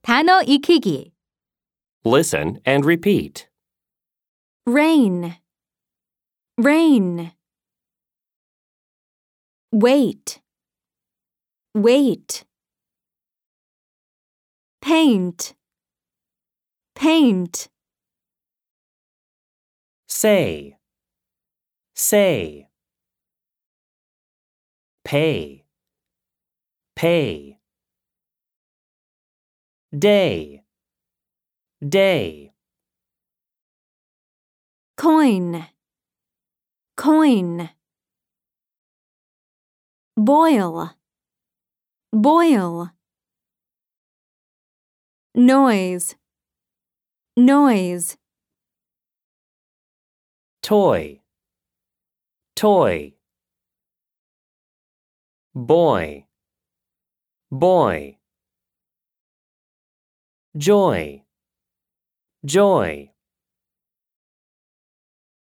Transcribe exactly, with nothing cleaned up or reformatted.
단어 익히기. Listen and repeat. Rain, rain. Wait, wait. Paint, paint. Say, say. Pay, pay. Day, day. Coin, coin. Boil, boil. Noise, noise. Toy, toy. Boy, boy. Joy, joy.